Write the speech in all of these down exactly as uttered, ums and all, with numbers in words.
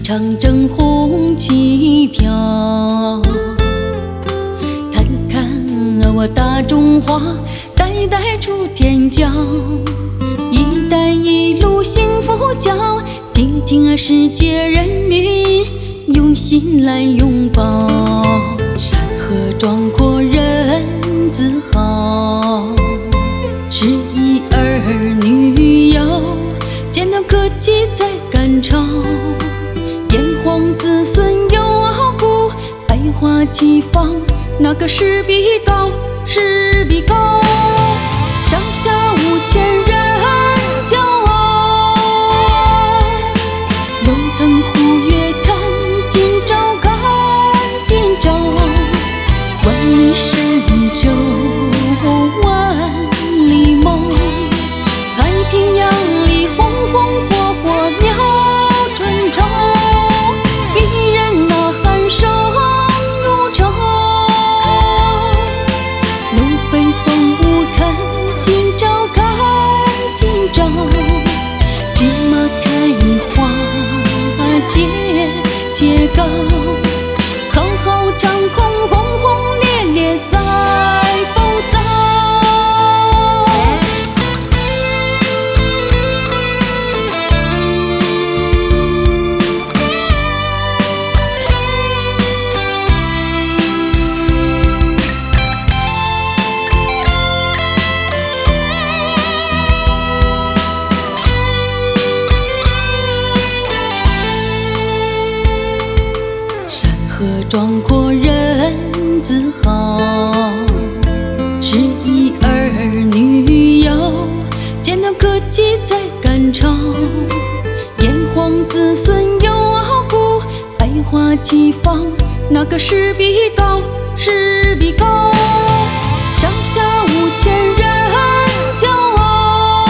长征红旗飘。看看我大中华，代代出天骄。一带一路幸福脚，听听啊世界人民用心来拥抱。山河壮阔人自豪，十一儿女游，尖端科技在赶超。炎黄子孙有傲骨，百花齐放，那个势必高，势必高。上下五千人骄傲，龙腾虎跃看今朝，看今朝。万里深秋万里梦，太平洋里红红火火鸟春潮。一人呐喊声如潮，龙飞凤舞看今朝，看今朝。芝麻开花节节高，浩浩张空轰轰烈烈赛风骚。山河壮阔人自豪，十一儿女游，尖端科技在赶超。炎黄子孙有傲骨，百花齐放，那个势必高，势必高。上下五千人骄傲，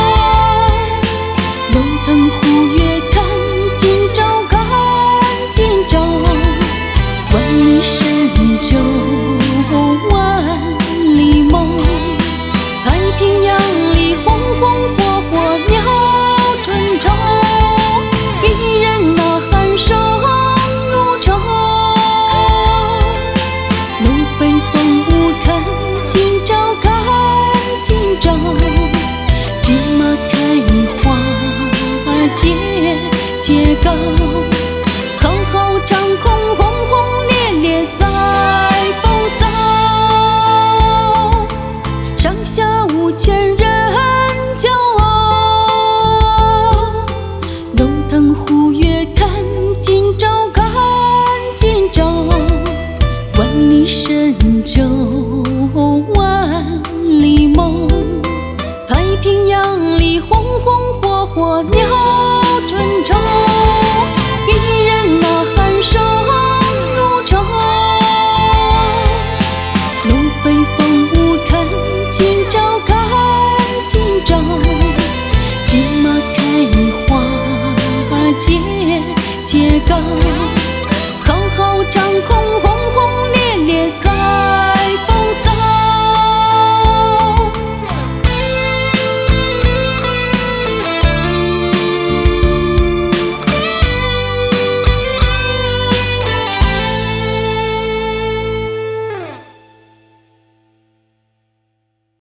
龙腾虎跃看今朝，看今朝。万里深秋万里梦，太平洋里红红火火鸟春潮。一人呐喊声如潮，龙飞凤舞看今朝，看今朝。芝麻开花节节高，浩浩张空轰轰烈烈赛风骚。上下五千人骄傲，龙腾虎跃看今朝，看今朝。万里深秋万里梦，太平洋里红红火火鸟春潮。一人呐喊声如潮，龙飞凤舞看今朝，看今朝。芝麻开花节节高，浩浩张空轰轰烈烈赛